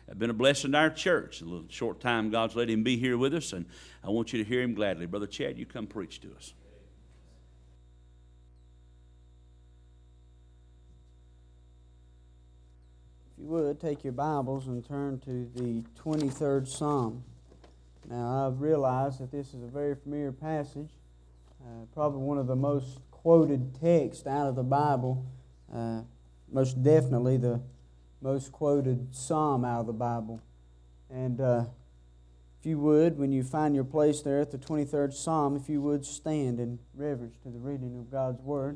been a blessing to our church. A little short time God's let him be here with us, and I want you to hear him gladly. Brother Chad, you come preach to us. If you would, take your Bibles and turn to the 23rd Psalm. Now, I've realized that this is a very familiar passage, probably one of the most quoted texts out of the Bible, most definitely the most quoted psalm out of the Bible. And if you would, when you find your place there at the 23rd Psalm, if you would stand in reverence to the reading of God's Word.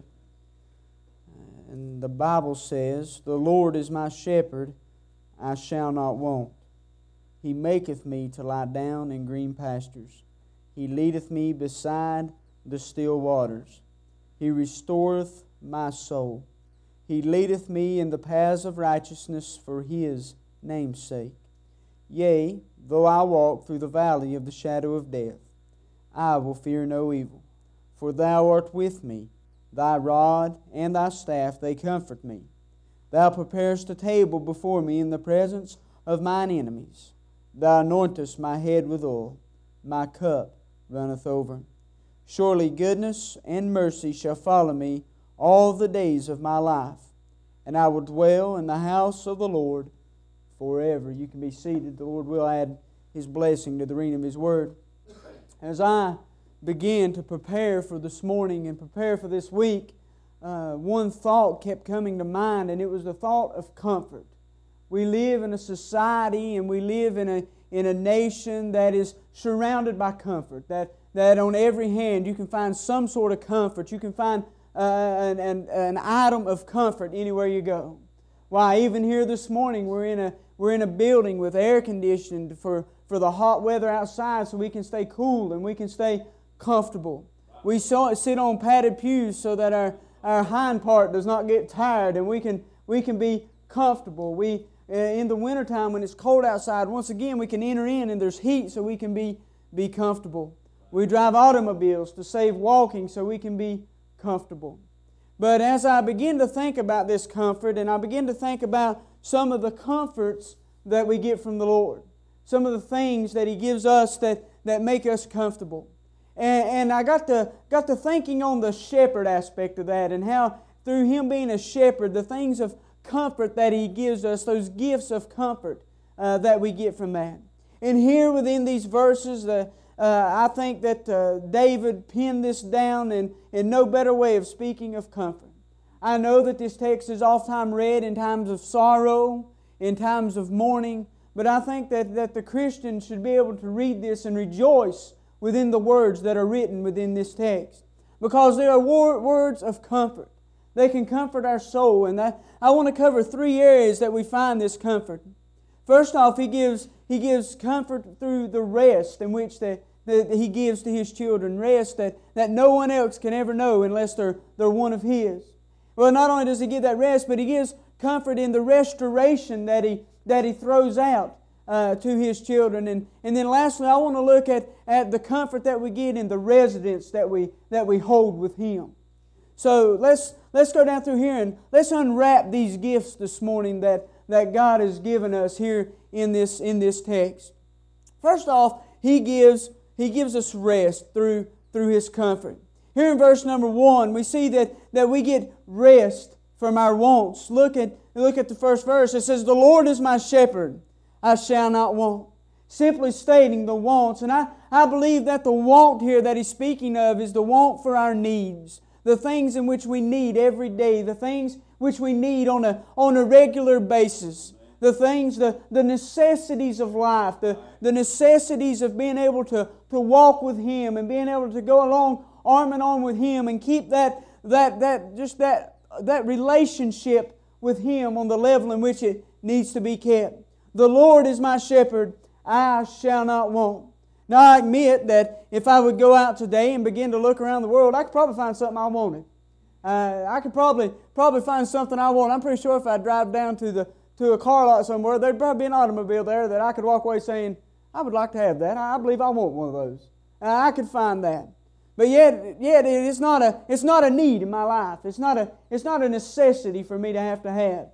And the Bible says, "The Lord is my shepherd, I shall not want. He maketh me to lie down in green pastures. He leadeth me beside the still waters. He restoreth my soul. He leadeth me in the paths of righteousness for His name's sake. Yea, though I walk through the valley of the shadow of death, I will fear no evil. For Thou art with me. Thy rod and Thy staff, they comfort me. Thou preparest a table before me in the presence of mine enemies. Thou anointest my head with oil. My cup runneth over. Surely goodness and mercy shall follow me all the days of my life, and I will dwell in the house of the Lord forever." You can be seated. The Lord will add His blessing to the reading of His Word. As I begin to prepare for this morning and prepare for this week, one thought kept coming to mind, and it was the thought of comfort. We live in a society and we live in a nation that is surrounded by comfort, that on every hand you can find some sort of comfort. You can find an item of comfort anywhere you go. Why, even here this morning we're in a building with air conditioned for the hot weather outside, so we can stay cool and we can stay comfortable. We sit on padded pews so that our hind part does not get tired, and we can be comfortable. In the wintertime when it's cold outside, once again we can enter in and there's heat, so we can be comfortable. We drive automobiles to save walking so we can be comfortable. But as I begin to think about this comfort, and I begin to think about some of the comforts that we get from the Lord, some of the things that He gives us that make us comfortable. And I got to thinking on the shepherd aspect of that, and how through Him being a shepherd, the things of comfort that He gives us, those gifts of comfort that we get from that. And here within these verses, I think that David penned this down in no better way of speaking of comfort. I know that this text is oftentimes read in times of sorrow, in times of mourning, but I think that the Christian should be able to read this and rejoice within the words that are written within this text, because they are words of comfort. They can comfort our soul, and I want to cover three areas that we find this comfort. First off, He gives comfort through the rest in which that He gives to His children, rest that no one else can ever know unless they're one of His. Well, not only does He give that rest, but He gives comfort in the restoration that He throws out to His children. And then lastly, I want to look at the comfort that we get in the residence that we hold with Him. So let's go down through here and let's unwrap these gifts this morning that God has given us here in this text. First off, He gives us rest through His comfort. Here in verse number 1, we see that we get rest from our wants. Look at the first verse. It says, "The Lord is my shepherd, I shall not want." Simply stating the wants. And I believe that the want here that He's speaking of is the want for our needs. The things in which we need every day. The things which we need on a regular basis. The things, the necessities of life. The necessities of being able to walk with Him and being able to go along arm in arm with Him and keep that relationship with Him on the level in which it needs to be kept. "The Lord is my shepherd, I shall not want." Now I admit that if I would go out today and begin to look around the world, I could probably find something I wanted. I could probably find something I want. I'm pretty sure if I drive down to a car lot somewhere, there'd probably be an automobile there that I could walk away saying, "I would like to have that. I believe I want one of those." I could find that. But yet it's not a need in my life. It's not a necessity for me to have.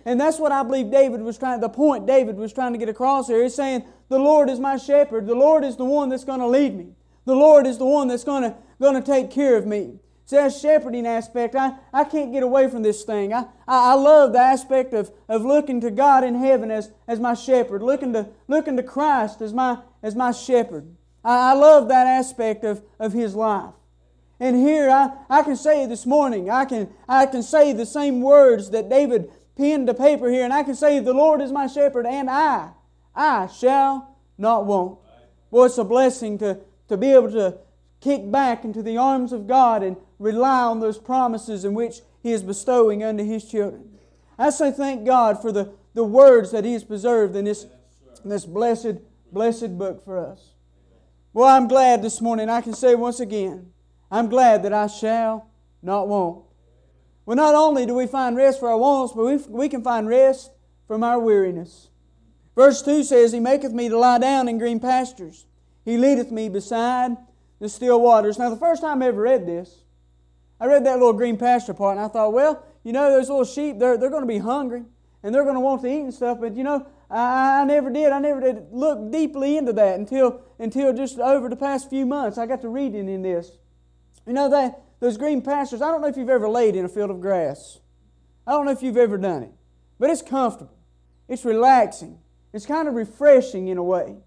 And that's what I believe the point David was trying to get across here. He's saying, the Lord is my shepherd. The Lord is the one that's going to lead me. The Lord is the one that's going to take care of me. See, that shepherding aspect, I can't get away from this thing. I love the aspect of looking to God in heaven as my shepherd, looking to Christ as my shepherd. I love that aspect of His life. And here I can say this morning, I can say the same words that David penned to paper here, and I can say, the Lord is my shepherd, and I shall not want. Boy, it's a blessing to be able to kick back into the arms of God and rely on those promises in which He is bestowing unto His children. I say thank God for the words that He has preserved in this blessed book for us. Well, I'm glad this morning, I can say once again, I'm glad that I shall not want. Well, not only do we find rest for our wants, but we can find rest from our weariness. Verse 2 says, He maketh me to lie down in green pastures. He leadeth me beside the still waters. Now, the first time I ever read this, I read that little green pasture part, and I thought, well, those little sheep, they're going to be hungry, and they're going to want to eat and stuff, but I never did look deeply into that until just over the past few months. I got to reading in this. Those green pastures, I don't know if you've ever laid in a field of grass. I don't know if you've ever done it. But it's comfortable. It's relaxing. It's kind of refreshing in a way.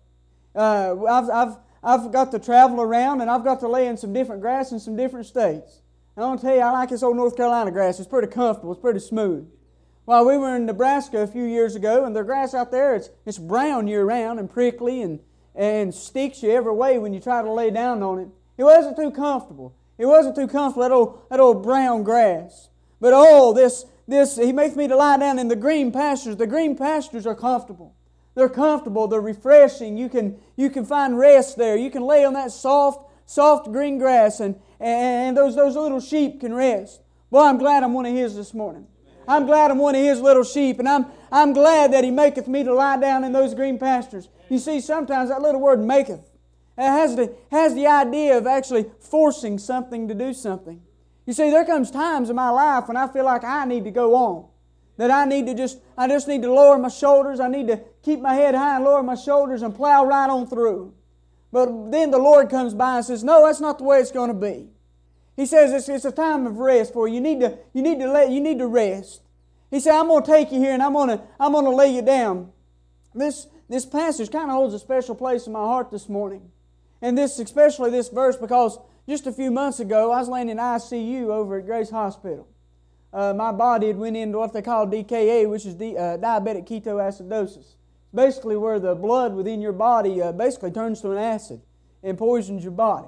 I've got to travel around, and I've got to lay in some different grass in some different states. And I want to tell you, I like this old North Carolina grass. It's pretty comfortable. It's pretty smooth. While we were in Nebraska a few years ago, and the grass out there, it's brown year-round and prickly and sticks you every way when you try to lay down on it. It wasn't too comfortable. It wasn't too comfortable, that old brown grass. But He makes me to lie down in the green pastures. The green pastures are comfortable. They're comfortable. They're refreshing. You can find rest there. You can lay on that soft green grass, and those little sheep can rest. Boy, I'm glad I'm one of His this morning. I'm glad I'm one of His little sheep, and I'm glad that He maketh me to lie down in those green pastures. You see, sometimes that little word maketh, it has the idea of actually forcing something to do something. You see, there comes times in my life when I feel like I need to go on. That I just need to lower my shoulders. I need to keep my head high and lower my shoulders and plow right on through. But then the Lord comes by and says, no, that's not the way it's going to be. He says it's a time of rest for you. You need to rest. He said, I'm going to take you here and I'm going to lay you down. This passage kind of holds a special place in my heart this morning. And especially this verse, because just a few months ago, I was laying in ICU over at Grace Hospital. My body had went into what they call DKA, which is diabetic ketoacidosis. Basically where the blood within your body basically turns to an acid and poisons your body.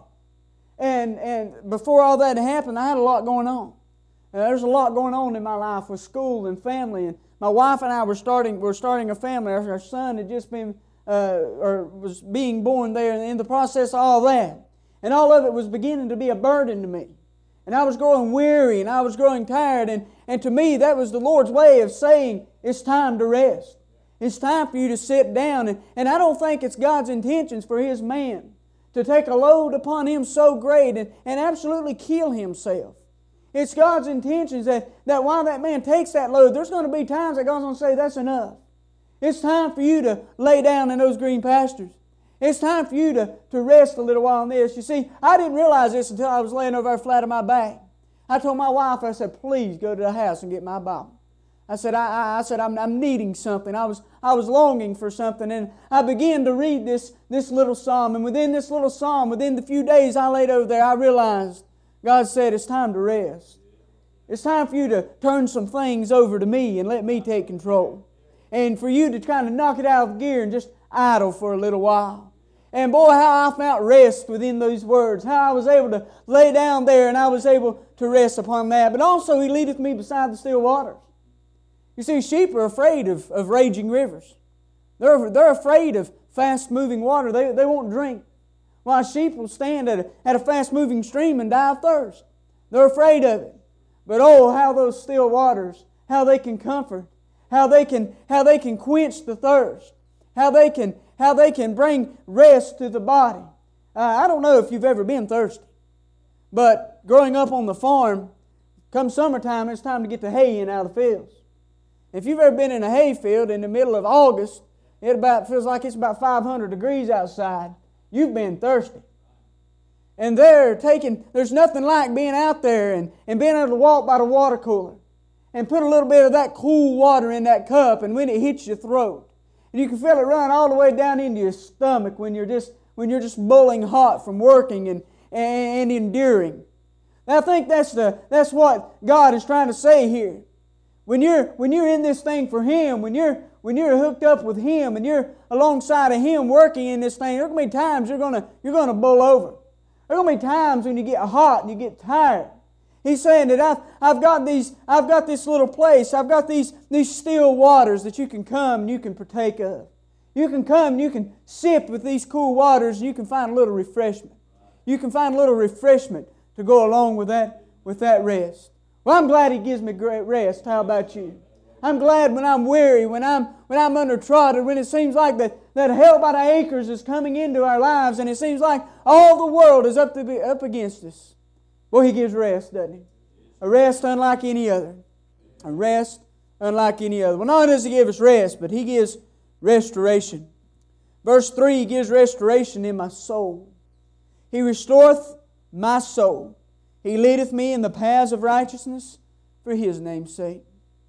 And before all that happened, I had a lot going on. There's a lot going on in my life with school and family. And my wife and I were starting a family. Our son had just been was being born there, and in the process of all that. And all of it was beginning to be a burden to me. And I was growing weary, and I was growing tired. And to me, that was the Lord's way of saying, it's time to rest. It's time for you to sit down. And I don't think it's God's intentions for His man to take a load upon him so great and absolutely kill himself. It's God's intentions that while that man takes that load, there's going to be times that God's going to say, that's enough. It's time for you to lay down in those green pastures. It's time for you to rest a little while on this. You see, I didn't realize this until I was laying over there flat on my back. I told my wife, I said, please go to the house and get my Bible. I said, I'm needing something. I was longing for something. And I began to read this little psalm. And within this little psalm, within the few days I laid over there, I realized God said, it's time to rest. It's time for you to turn some things over to me and let me take control. And for you to kind of knock it out of gear and just idle for a little while. And boy, how I found rest within those words. How I was able to lay down there and I was able to rest upon that. But also He leadeth me beside the still waters. You see, sheep are afraid of raging rivers. They're afraid of fast-moving water. They won't drink. While sheep will stand at a fast-moving stream and die of thirst. They're afraid of it. But oh, how those still waters, how they can comfort, how they can quench the thirst, how they can bring rest to the body. I don't know if you've ever been thirsty, but growing up on the farm, come summertime, it's time to get the hay in out of the fields. If you've ever been in a hayfield in the middle of August, it feels like it's about 500 degrees outside. You've been thirsty. And there's nothing like being out there and being able to walk by the water cooler and put a little bit of that cool water in that cup, and when it hits your throat, and you can feel it run all the way down into your stomach when you're just boiling hot from working and enduring. And I think that's what God is trying to say here. When you're in this thing for Him, when you're hooked up with Him and you're alongside of Him working in this thing, there are going to be times you're going to boil over. There are going to be times when you get hot and you get tired. He's saying that I've got this little place, I've got these still waters that you can come and you can partake of. You can come and you can sip with these cool waters and you can find a little refreshment. You can find a little refreshment to go along with that rest. Well, I'm glad He gives me great rest. How about you? I'm glad when I'm weary, when I'm undertrodden, when it seems like that hell by the acres is coming into our lives and it seems like all the world is up against us. Well, He gives rest, doesn't He? A rest unlike any other. A rest unlike any other. Well, not only does He give us rest, but He gives restoration. Verse 3, He gives restoration in my soul. He restoreth my soul. He leadeth me in the paths of righteousness for His name's sake.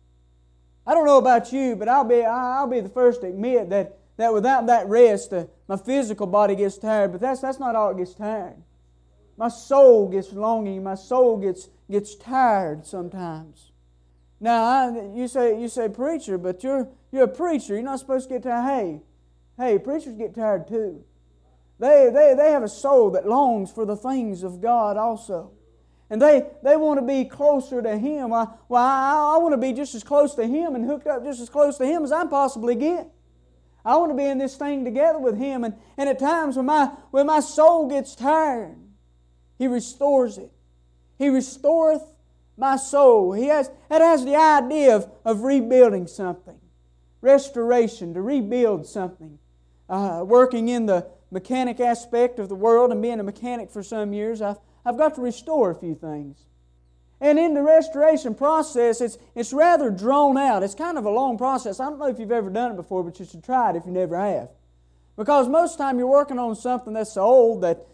I don't know about you, but I'll be the first to admit that without that rest, my physical body gets tired, but that's not all it gets tired. My soul gets longing. My soul gets tired sometimes. Now, you say, preacher, but you're a preacher. You're not supposed to get tired. Hey, preachers get tired too. They have a soul that longs for the things of God also. And they want to be closer to Him. I want to be just as close to Him and hooked up just as close to Him as I possibly get. I want to be in this thing together with Him. And at times when my soul gets tired, He restores it. He restoreth my soul. That has the idea of rebuilding something. Restoration, to rebuild something. Working in the mechanic aspect of the world and being a mechanic for some years, I've got to restore a few things. And in the restoration process, it's rather drawn out. It's kind of a long process. I don't know if you've ever done it before, but you should try it if you never have. Because most of the time you're working on something that's so old that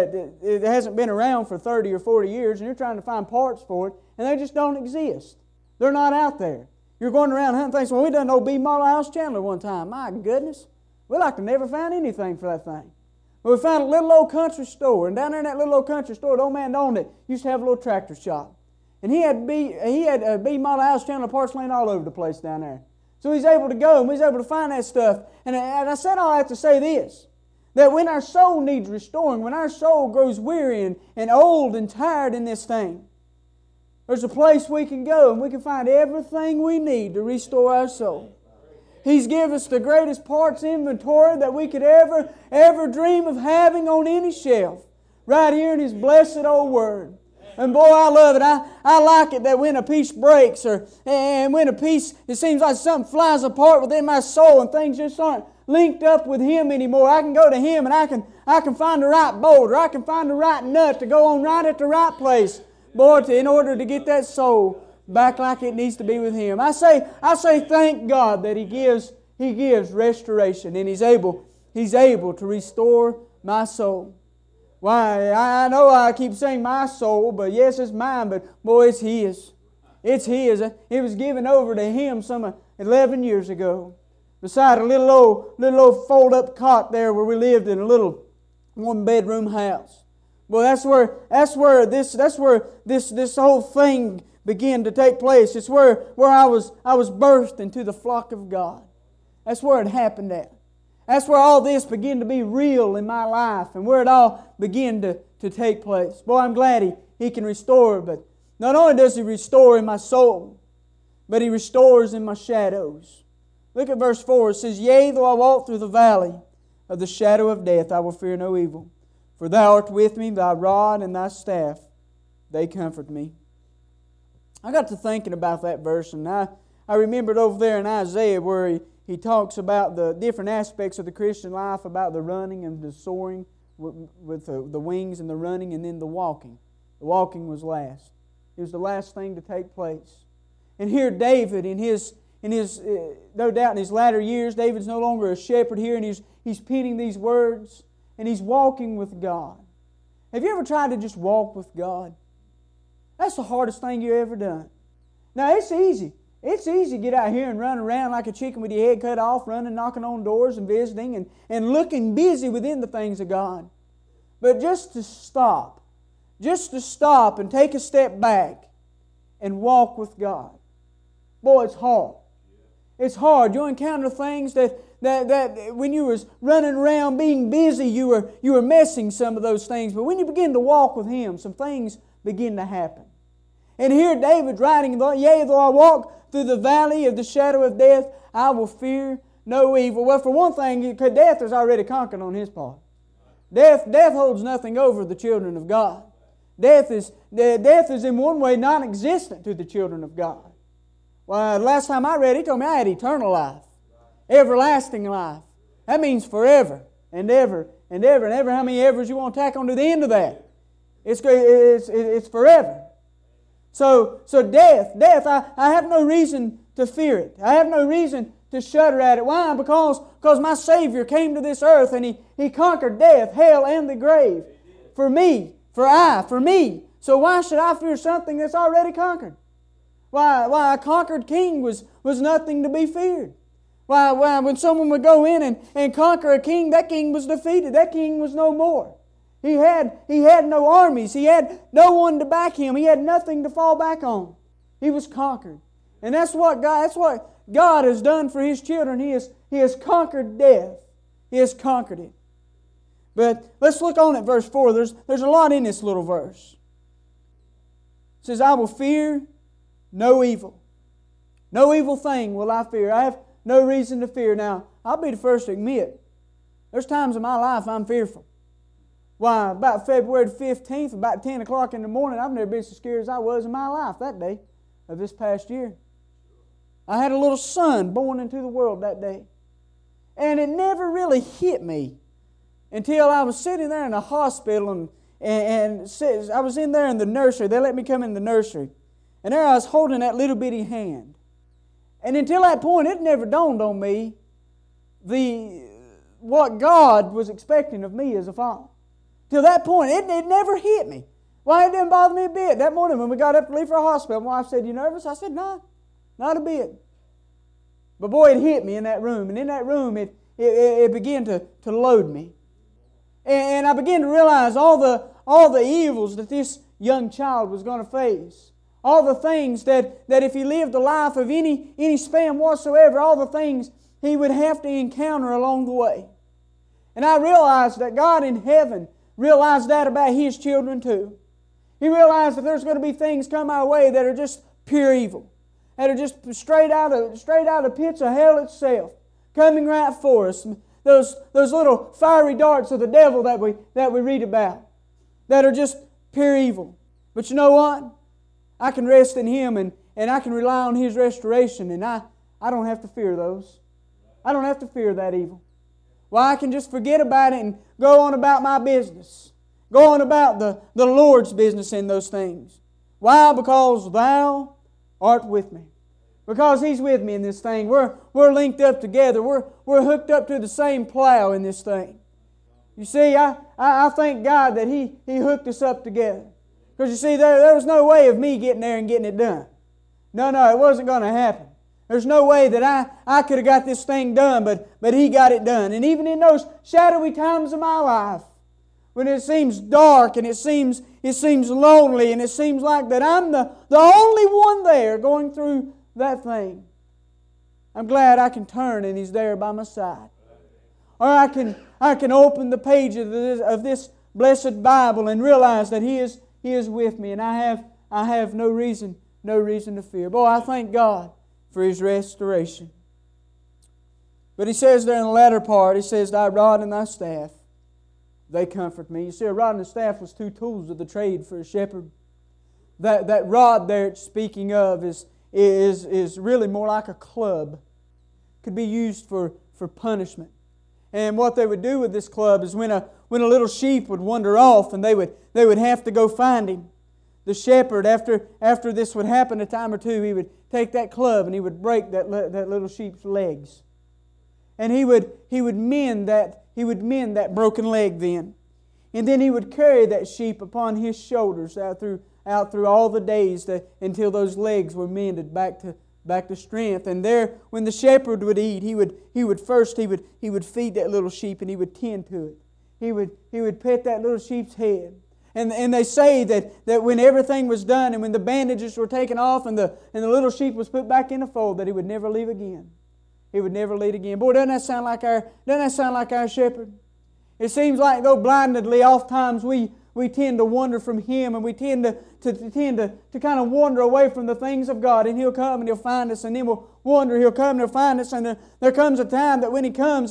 it hasn't been around for 30 or 40 years, and you're trying to find parts for it, and they just don't exist. They're not out there. You're going around hunting things. Well, we done old B. Marlowe House Chandler one time. My goodness. We like to never find anything for that thing. But we found a little old country store, and down there in that little old country store, the old man that owned it used to have a little tractor shop. And he had B. Marlowe House Chandler parts laying all over the place down there. So he's able to go and he's able to find that stuff. And I said all that to say this, that when our soul needs restoring, when our soul grows weary and old and tired in this thing, there's a place we can go and we can find everything we need to restore our soul. He's given us the greatest parts inventory that we could ever dream of having on any shelf, right here in His blessed old Word. And boy, I love it. I like it that when a piece breaks and when a piece, it seems like something flies apart within my soul and things just aren't linked up with Him anymore. I can go to Him and I can find the right bolt or I can find the right nut to go on right at the right place, boy, in order to get that soul back like it needs to be with Him. I say thank God that He gives restoration and He's able to restore my soul. Why, I know I keep saying my soul, but yes, it's mine, but boy, it's His. It's His. It was given over to Him some 11 years ago. Beside a little old fold-up cot there where we lived in a little one-bedroom house. Well, that's where this whole thing began to take place. It's where I was birthed into the flock of God. That's where it happened at. That's where all this began to be real in my life and where it all began to take place. Boy, I'm glad He can restore, but not only does He restore in my soul, but He restores in my shadows. Look at verse 4. It says, Yea, though I walk through the valley of the shadow of death, I will fear no evil. For Thou art with me, Thy rod and Thy staff, they comfort me. I got to thinking about that verse, and I remembered over there in Isaiah where he talks about the different aspects of the Christian life, about the running and the soaring with the wings and the running, and then the walking. The walking was last. It was the last thing to take place. And here David, in his no doubt in his latter years, David's no longer a shepherd here, and he's penning these words, and he's walking with God. Have you ever tried to just walk with God? That's the hardest thing you've ever done. Now, it's easy. It's easy to get out here and run around like a chicken with your head cut off, running, knocking on doors and visiting and looking busy within the things of God. But just to stop and take a step back and walk with God. Boy, it's hard. It's hard. You'll encounter things that when you was running around being busy, you were missing some of those things. But when you begin to walk with Him, some things begin to happen. And here David's writing, yea, though I walk through the valley of the shadow of death, I will fear no evil. Well, for one thing, death is already conquered on his part. Death holds nothing over the children of God. Death is in one way non-existent to the children of God. Well, last time I read, He told me I had eternal life, everlasting life. That means forever and ever and ever and ever. How many evers you want to tack on to the end of that? It's forever. So death, I have no reason to fear it. I have no reason to shudder at it. Why? Because my Savior came to this earth and He conquered death, hell, and the grave. For me, for me. So why should I fear something that's already conquered? Why a conquered king was nothing to be feared. Why when someone would go in and conquer a king, that king was defeated. That king was no more. He had no armies. He had no one to back him. He had nothing to fall back on. He was conquered. And that's what God has done for His children. He has conquered death. He has conquered it. But let's look on at verse 4. There's a lot in this little verse. It says, I will fear no evil. No evil thing will I fear. I have no reason to fear. Now, I'll be the first to admit, there's times in my life I'm fearful. Why, about February 15th, about 10 o'clock in the morning, I've never been so scared as I was in my life that day of this past year. I had a little son born into the world that day. And it never really hit me until I was sitting there in the hospital and I was in there in the nursery. They let me come in the nursery. And there I was holding that little bitty hand. And until that point, it never dawned on me what God was expecting of me as a father. Till that point, it never hit me. Why, it didn't bother me a bit. That morning when we got up to leave for a hospital, my wife said, you nervous? I said, no, not a bit. But boy, it hit me in that room. And in that room, it began to load me. And I began to realize all the evils that this young child was going to face. All the things that if he lived a life of any span whatsoever, all the things he would have to encounter along the way. And I realized that God in heaven realized that about His children too. He realized that there's going to be things come our way that are just pure evil, that are just straight out of the pits of hell itself, coming right for us. Those little fiery darts of the devil that we read about, that are just pure evil. But you know what? I can rest in Him and I can rely on His restoration, and I don't have to fear those. I don't have to fear that evil. Well, I can just forget about it and go on about my business. Go on about the Lord's business in those things. Why? Because Thou art with me. Because He's with me in this thing. We're linked up together. We're hooked up to the same plow in this thing. You see, I thank God that He hooked us up together. Because you see, there was no way of me getting there and getting it done. No, it wasn't going to happen. There's no way that I could have got this thing done, but He got it done. And even in those shadowy times of my life, when it seems dark and it seems lonely and it seems like that I'm the only one there going through that thing, I'm glad I can turn and He's there by my side. Or I can open the page of this blessed Bible and realize that He is with me, and I have no reason to fear. Boy, I thank God for His restoration. But He says there in the latter part, He says, Thy rod and Thy staff, they comfort me. You see, a rod and a staff was two tools of the trade for a shepherd. That rod there it's speaking of is really more like a club. Could be used for punishment. And what they would do with this club is when a little sheep would wander off and they would have to go find him, the shepherd, after this would happen a time or two, he would take that club and he would break that little sheep's legs. And he would mend that broken leg then. And then he would carry that sheep upon his shoulders out through all the days until those legs were mended back to strength. And there, when the shepherd would eat, he would feed that little sheep and he would tend to it. He would pet that little sheep's head. And they say that when everything was done and when the bandages were taken off and the little sheep was put back in the fold, that he would never leave again. He would never leave again. Boy, doesn't that sound like our shepherd? It seems like though blindedly, oftentimes we tend to wander from Him, and we tend to kind of wander away from the things of God. And He'll come and He'll find us, and then we'll wander. He'll come and He'll find us, and there comes a time that when He comes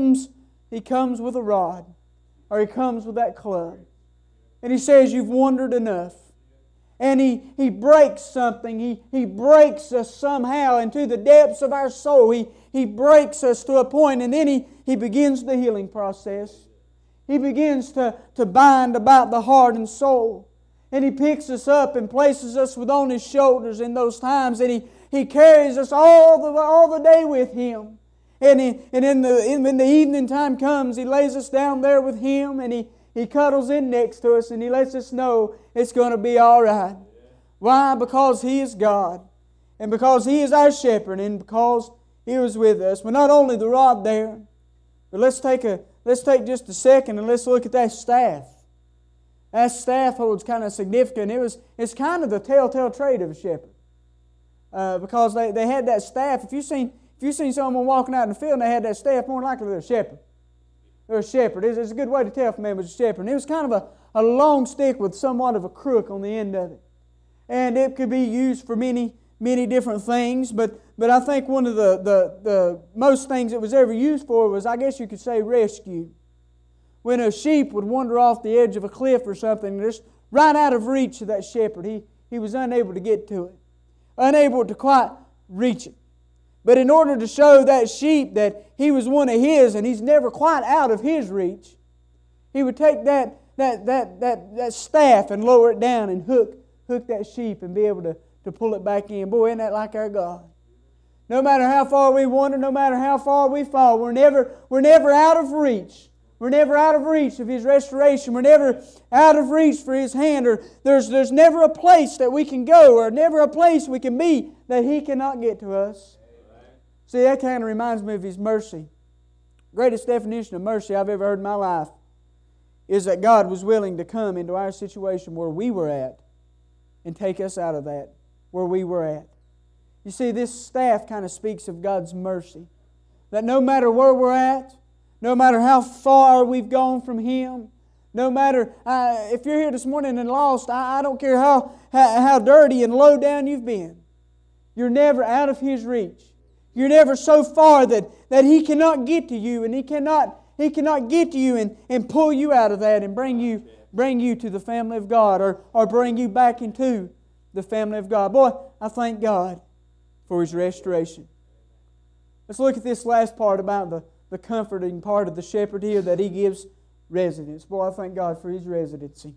with a rod, or He comes with that club. And He says, you've wandered enough. And He breaks something. He breaks us somehow into the depths of our soul. He breaks us to a point, and then He begins the healing process. He begins to bind about the heart and soul. And He picks us up and places us on His shoulders in those times. And He carries us all the day with Him. And when the evening time comes, He lays us down there with Him, and He cuddles in next to us, and He lets us know it's going to be all right. Why? Because He is God, and because He is our shepherd, and because He was with us. But not only the rod there, but let's take just a second and let's look at that staff. That staff holds kind of significant. It's kind of the telltale trait of a shepherd, because they had that staff. If you seen someone walking out in the field and they had that staff, more than likely they're a shepherd. They're a shepherd. It's a good way to tell if a man was a shepherd. And it was kind of a long stick with somewhat of a crook on the end of it. And it could be used for many different things. But I think one of the most things it was ever used for was, I guess you could say, rescue. When a sheep would wander off the edge of a cliff or something, just right out of reach of that shepherd, he was unable to get to it. Unable to quite reach it. But in order to show that sheep that he was one of his and he's never quite out of his reach, he would take that staff and lower it down and hook that sheep and be able to pull it back in. Boy, isn't that like our God? No matter how far we wander, no matter how far we fall, we're never out of reach. We're never out of reach of His restoration. We're never out of reach for His hand. Or there's never a place that we can go, or never a place we can be that He cannot get to us. See, that kind of reminds me of His mercy. Greatest definition of mercy I've ever heard in my life is that God was willing to come into our situation where we were at and take us out of that, where we were at. You see, this staff kind of speaks of God's mercy. That no matter where we're at, no matter how far we've gone from Him, no matter if you're here this morning and lost, I don't care how dirty and low down you've been, you're never out of His reach. You're never so far that He cannot get to you, and He cannot get to you and pull you out of that and bring you to the family of God, or bring you back into the family of God. Boy, I thank God for His restoration. Let's look at this last part about the comforting part of the shepherd here, that He gives residence. Boy, I thank God for His residency.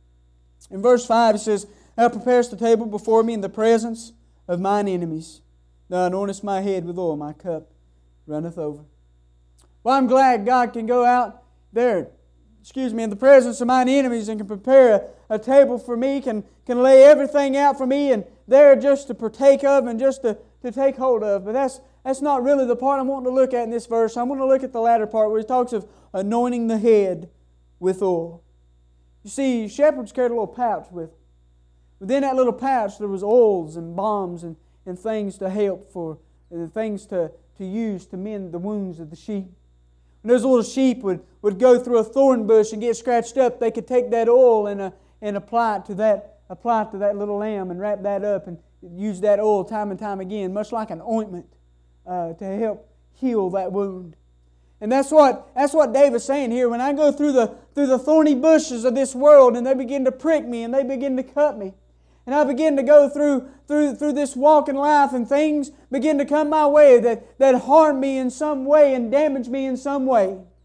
In verse 5 it says, Thou preparest the table before me in the presence of mine enemies. Thou anointest my head with oil, my cup runneth over. Well, I'm glad God can go out there, in the presence of mine enemies, and can prepare a table for me, can lay everything out for me, and there just to partake of and just to take hold of. But that's not really the part I'm wanting to look at in this verse. I'm going to look at the latter part where He talks of anointing the head with oil. You see, shepherds carried a little pouch with them. Within that little pouch there was oils and balms and things to help for, and things to use to mend the wounds of the sheep. When those little sheep would go through a thorn bush and get scratched up, they could take that oil and apply it to that little lamb and wrap that up and use that oil time and time again, much like an ointment, to help heal that wound. And that's what David's saying here. When I go through the thorny bushes of this world and they begin to prick me and they begin to cut me, and I begin to go through this walk in life, and things begin to come my way that harm me in some way and damage me in some way,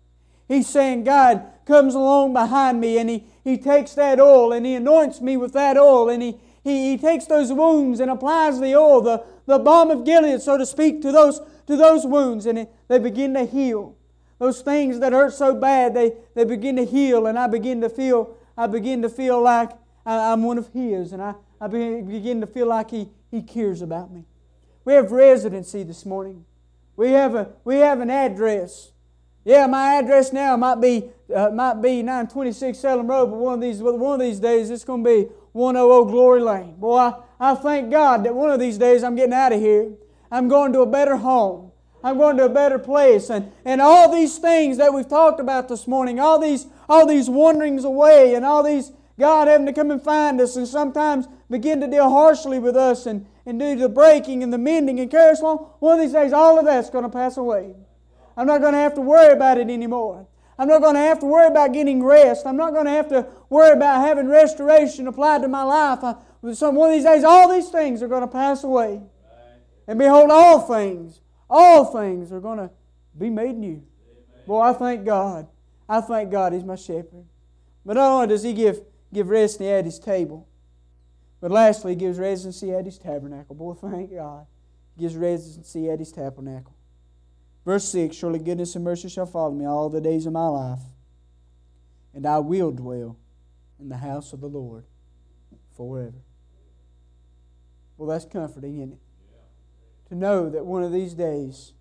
He's saying, God comes along behind me and He takes that oil and He anoints me with that oil, and He takes those wounds and applies the oil, the balm of Gilead, so to speak, to those wounds, and they begin to heal. Those things that hurt so bad, they begin to heal, and I begin to feel like I'm one of His, and I begin to feel like He cares about me. We have residency this morning. We have an address. Yeah, my address now might be 926 Salem Road, but one of these days it's going to be 100 Glory Lane. Boy, I thank God that one of these days I'm getting out of here. I'm going to a better home. I'm going to a better place. And all these things that we've talked about this morning, all these wanderings away, and all these God having to come and find us, and sometimes begin to deal harshly with us and do the breaking and the mending and carry us along, one of these days all of that's going to pass away. I'm not going to have to worry about it anymore. I'm not going to have to worry about getting rest. I'm not going to have to worry about having restoration applied to my life. One of these days, all these things are going to pass away. And behold, all things are going to be made new. Boy, I thank God. I thank God He's my shepherd. But not only does He give rest at His table, but lastly, He gives residency at His tabernacle. Boy, thank God. He gives residency at His tabernacle. Verse 6, surely goodness and mercy shall follow me all the days of my life, and I will dwell in the house of the Lord forever. Well, that's comforting, isn't it? To know that one of these days,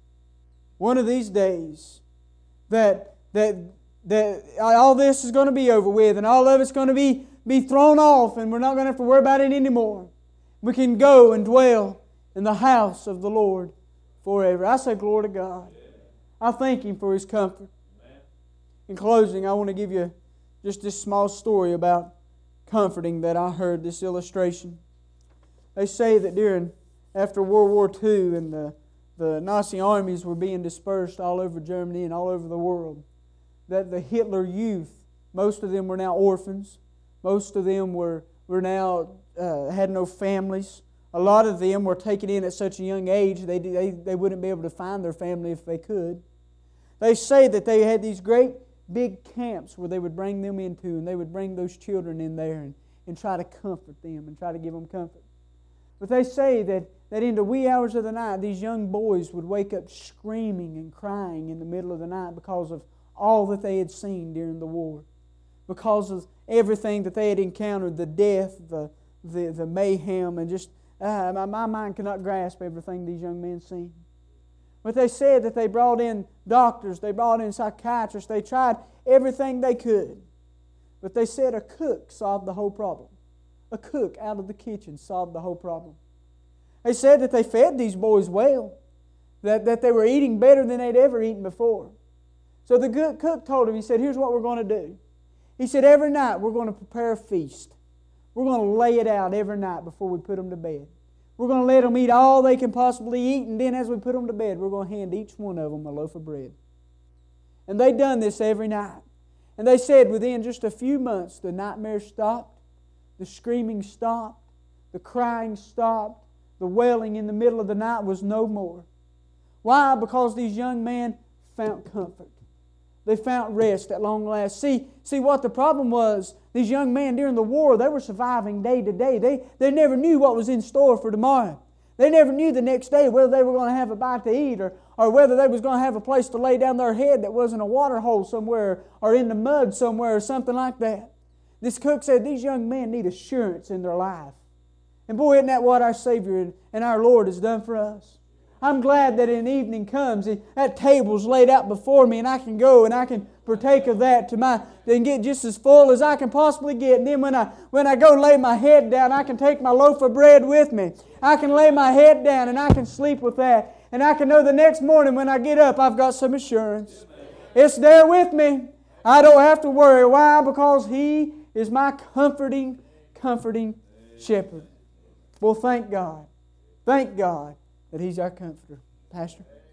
that all this is going to be over with, and all of it's going to be thrown off, and we're not going to have to worry about it anymore. We can go and dwell in the house of the Lord forever. I say glory to God. I thank Him for His comfort. In closing, I want to give you just this small story about comforting that I heard, this illustration. They say that after World War II and the Nazi armies were being dispersed all over Germany and all over the world, that the Hitler youth, most of them were now orphans. Most of them were now had no families. A lot of them were taken in at such a young age they wouldn't be able to find their family if they could. They say that they had these great big camps where they would bring them into, and they would bring those children in there and try to comfort them and try to give them comfort. But they say that in the wee hours of the night, these young boys would wake up screaming and crying in the middle of the night because of all that they had seen during the war, because of everything that they had encountered, the death, the mayhem, and just my mind cannot grasp everything these young men seen. But they said that they brought in doctors, they brought in psychiatrists, they tried everything they could. But they said a cook solved the whole problem. A cook out of the kitchen solved the whole problem. They said that they fed these boys well, that they were eating better than they'd ever eaten before. So the good cook told them, he said, here's what we're going to do. He said, every night we're going to prepare a feast. We're going to lay it out every night before we put them to bed. We're going to let them eat all they can possibly eat, and then as we put them to bed, we're going to hand each one of them a loaf of bread. And they done this every night. And they said within just a few months, the nightmares stopped, the screaming stopped, the crying stopped, the wailing in the middle of the night was no more. Why? Because these young men found comfort. They found rest at long last. See what the problem was, these young men during the war, they were surviving day to day. They never knew what was in store for tomorrow. They never knew the next day whether they were going to have a bite to eat or whether they was going to have a place to lay down their head that wasn't a water hole somewhere or in the mud somewhere or something like that. This cook said these young men need assurance in their life. And boy, isn't that what our Savior and our Lord has done for us? I'm glad that an evening comes and that table's laid out before me and I can go and I can partake of that and get just as full as I can possibly get. And then when I go lay my head down, I can take my loaf of bread with me. I can lay my head down and I can sleep with that. And I can know the next morning when I get up, I've got some assurance. It's there with me. I don't have to worry. Why? Because He is my comforting shepherd. Well, thank God. Thank God that He's our comforter. Pastor?